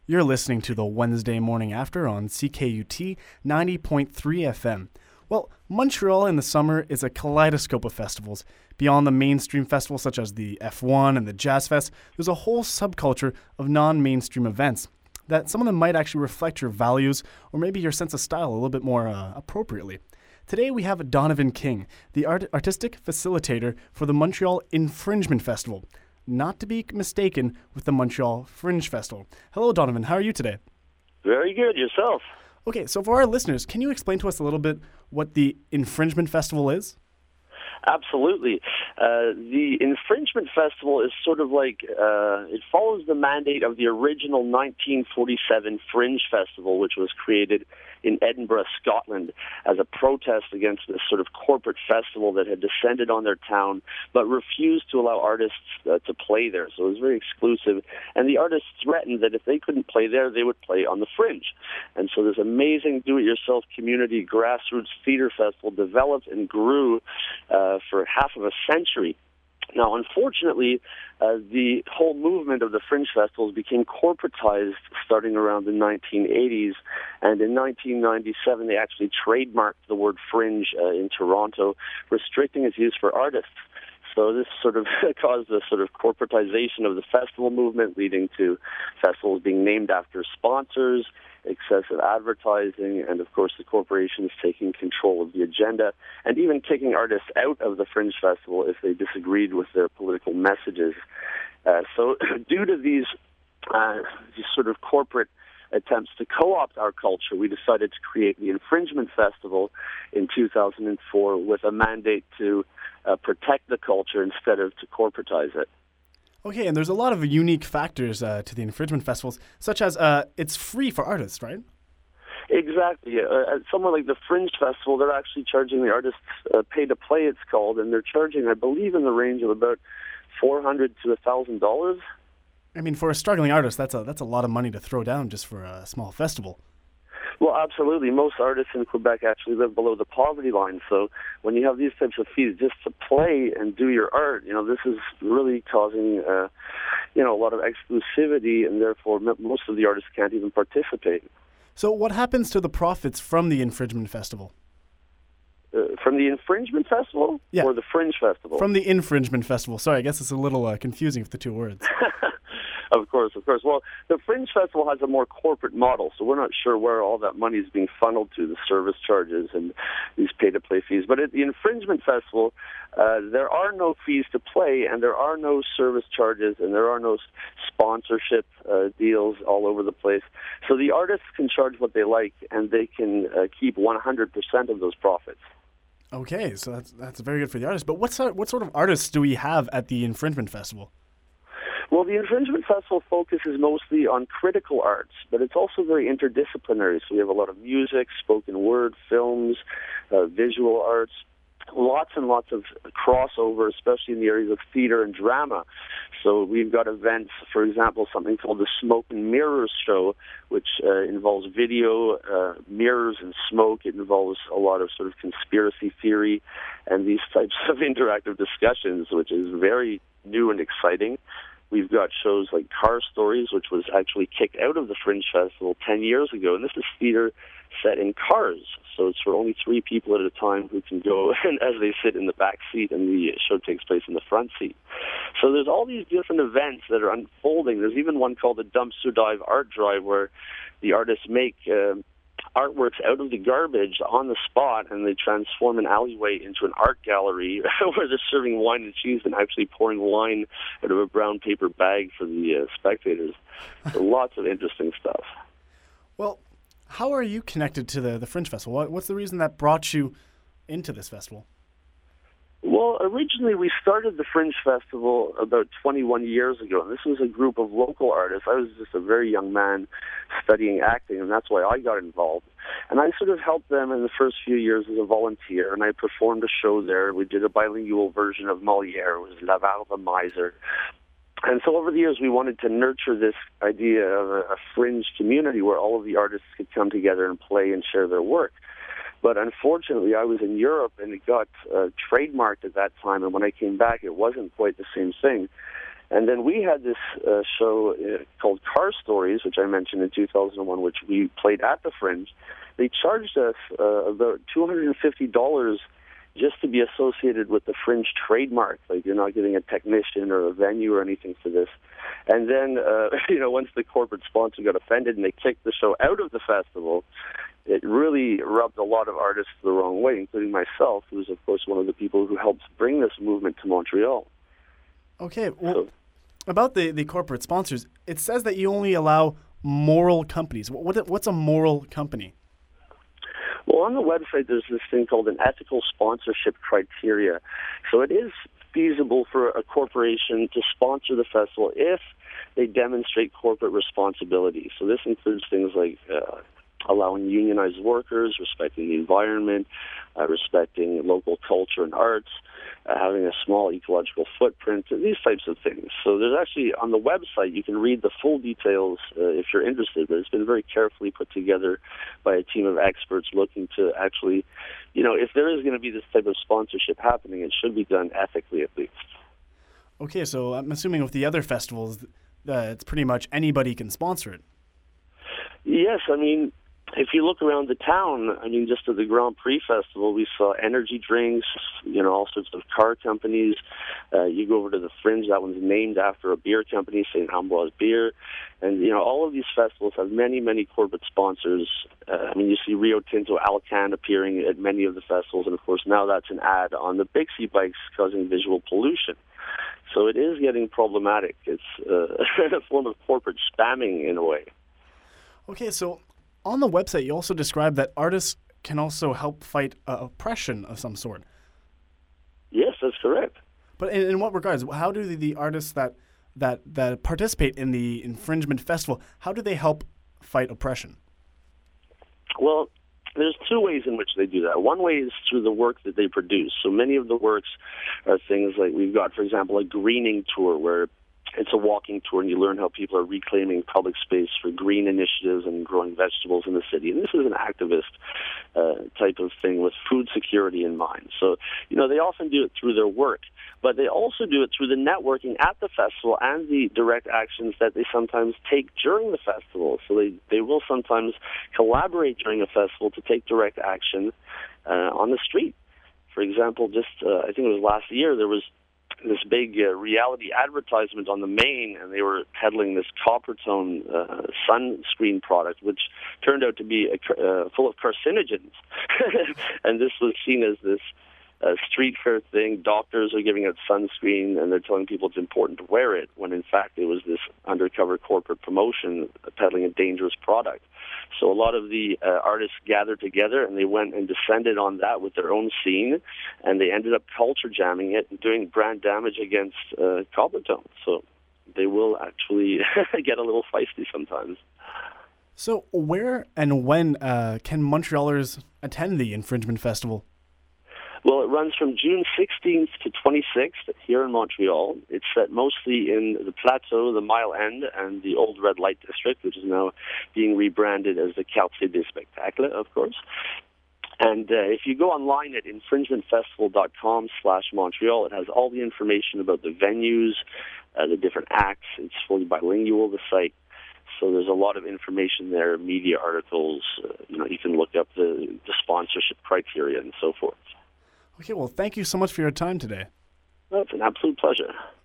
You're listening to the Wednesday Morning After on CKUT 90.3 FM. Well, Montreal in the summer is a kaleidoscope of festivals. Beyond the mainstream festivals such as the F1 and the Jazz Fest, there's a whole subculture of non-mainstream events that some of them might actually reflect your values or maybe your sense of style a little bit more appropriately. Today we have Donovan King, the artistic facilitator for the Montreal Infringement Festival, not to be mistaken with the Montreal Fringe Festival. Hello, Donovan. How are you today? Very good. Yourself? Okay, so for our listeners, can you explain to us a little bit what the Infringement Festival is? Absolutely. The Infringement Festival is sort of like, it follows the mandate of the original 1947 Fringe Festival, which was created in Edinburgh, Scotland, as a protest against this sort of corporate festival that had descended on their town, but refused to allow artists to play there. So it was very exclusive. And the artists threatened that if they couldn't play there, they would play on the Fringe. And so this amazing do-it-yourself community grassroots theater festival developed and grew for half of a century. Now, unfortunately, the whole movement of the Fringe Festivals became corporatized starting around the 1980s, and in 1997 they actually trademarked the word fringe in Toronto, restricting its use for artists. So this sort of caused a sort of corporatization of the festival movement, leading to festivals being named after sponsors, excessive advertising, and of course the corporations taking control of the agenda and even kicking artists out of the Fringe Festival if they disagreed with their political messages. So due to these sort of corporate attempts to co-opt our culture, we decided to create the Infringement Festival in 2004 with a mandate to protect the culture instead of to corporatize it. Okay, and there's a lot of unique factors to the Infringement Festivals, such as it's free for artists, right? Exactly. At somewhere like the Fringe Festival, they're actually charging the artists pay to play, it's called, and they're charging, I believe, in the range of about $400 to $1,000. I mean, for a struggling artist, that's a lot of money to throw down just for a small festival. Well, absolutely. Most artists in Quebec actually live below the poverty line. So when you have these types of fees just to play and do your art, this is really causing, a lot of exclusivity, and therefore most of the artists can't even participate. So what happens to the profits from the Infringement Festival? From the Infringement Festival? Yeah. Or the Fringe Festival? From the Infringement Festival. Sorry, I guess it's a little confusing with the two words. Of course. Well, the Fringe Festival has a more corporate model, so we're not sure where all that money is being funneled to, the service charges and these pay-to-play fees. But at the Infringement Festival, there are no fees to play, and there are no service charges, and there are no sponsorship deals all over the place. So the artists can charge what they like, and they can keep 100% of those profits. Okay, so that's very good for the artists. But what sort of artists do we have at the Infringement Festival? Well, the Infringement Festival focuses mostly on critical arts, but it's also very interdisciplinary. So we have a lot of music, spoken word, films, visual arts, lots and lots of crossover, especially in the areas of theater and drama. So we've got events, for example, something called the Smoke and Mirrors Show, which involves video, mirrors, and smoke. It involves a lot of sort of conspiracy theory and these types of interactive discussions, which is very new and exciting. We've got shows like Car Stories, which was actually kicked out of the Fringe Festival 10 years ago, and this is theater set in cars. So it's for only 3 people at a time who can go as they sit in the back seat, and the show takes place in the front seat. So there's all these different events that are unfolding. There's even one called the Dumpster Dive Art Drive, where the artists make artworks out of the garbage on the spot, and they transform an alleyway into an art gallery where they're serving wine and cheese and actually pouring wine out of a brown paper bag for the spectators. So lots of interesting stuff. Well, how are you connected to the Fringe Festival? What's the reason that brought you into this festival? Well, originally we started the Fringe Festival about 21 years ago, and this was a group of local artists. I was just a very young man studying acting, and that's why I got involved. And I sort of helped them in the first few years as a volunteer, and I performed a show there. We did a bilingual version of Molière. It was L'Avare the Miser. And so over the years, we wanted to nurture this idea of a fringe community where all of the artists could come together and play and share their work. But unfortunately, I was in Europe, and it got trademarked at that time, and when I came back, it wasn't quite the same thing. And then we had this show called Car Stories, which I mentioned in 2001, which we played at the Fringe. They charged us about $250 just to be associated with the Fringe trademark. Like, you're not getting a technician or a venue or anything for this. And then, once the corporate sponsor got offended and they kicked the show out of the festival, it really rubbed a lot of artists the wrong way, including myself, who's, of course, one of the people who helped bring this movement to Montreal. Okay, well, about the corporate sponsors, it says that you only allow moral companies. What's a moral company? Well, on the website, there's this thing called an ethical sponsorship criteria. So it is feasible for a corporation to sponsor the festival if they demonstrate corporate responsibility. So this includes things like allowing unionized workers, respecting the environment, respecting local culture and arts, having a small ecological footprint, these types of things. So there's actually, on the website, you can read the full details if you're interested, but it's been very carefully put together by a team of experts looking to actually, if there is going to be this type of sponsorship happening, it should be done ethically at least. Okay, so I'm assuming with the other festivals, it's pretty much anybody can sponsor it. Yes, if you look around the town, just at the Grand Prix Festival, we saw energy drinks, all sorts of car companies. You go over to the Fringe, that one's named after a beer company, St. Ambroise Beer. And, all of these festivals have many, many corporate sponsors. You see Rio Tinto Alcan appearing at many of the festivals, and of course now that's an ad on the Bixie bikes causing visual pollution. So it is getting problematic. It's a form of corporate spamming in a way. Okay, so on the website, you also describe that artists can also help fight oppression of some sort. Yes, that's correct. But in what regards? How do the artists that participate in the infringement festival, how do they help fight oppression? Well, there's two ways in which they do that. One way is through the work that they produce. So many of the works are things like, we've got, for example, a greening tour where it's a walking tour, and you learn how people are reclaiming public space for green initiatives and growing vegetables in the city. And this is an activist type of thing with food security in mind. So, they often do it through their work, but they also do it through the networking at the festival and the direct actions that they sometimes take during the festival. So they will sometimes collaborate during a festival to take direct action on the street. For example, I think it was last year, there was this big reality advertisement on the Main, and they were peddling this Coppertone sunscreen product, which turned out to be full of carcinogens. And this was seen as this street fair thing. Doctors are giving out sunscreen, and they're telling people it's important to wear it, when in fact it was this undercover corporate promotion peddling a dangerous product. So a lot of the artists gathered together, and they went and descended on that with their own scene, and they ended up culture jamming it and doing brand damage against Coppertone. So they will actually get a little feisty sometimes. So where and when can Montrealers attend the Infringement Festival? Well, it runs from June 16th to 26th here in Montreal. It's set mostly in the Plateau, the Mile End, and the Old Red Light District, which is now being rebranded as the Quartier des Spectacles, of course. And if you go online at infringementfestival.com/Montreal, it has all the information about the venues, the different acts. It's fully bilingual, the site. So there's a lot of information there, media articles. You can look up the sponsorship criteria and so forth. Okay, well, thank you so much for your time today. Well, it's an absolute pleasure.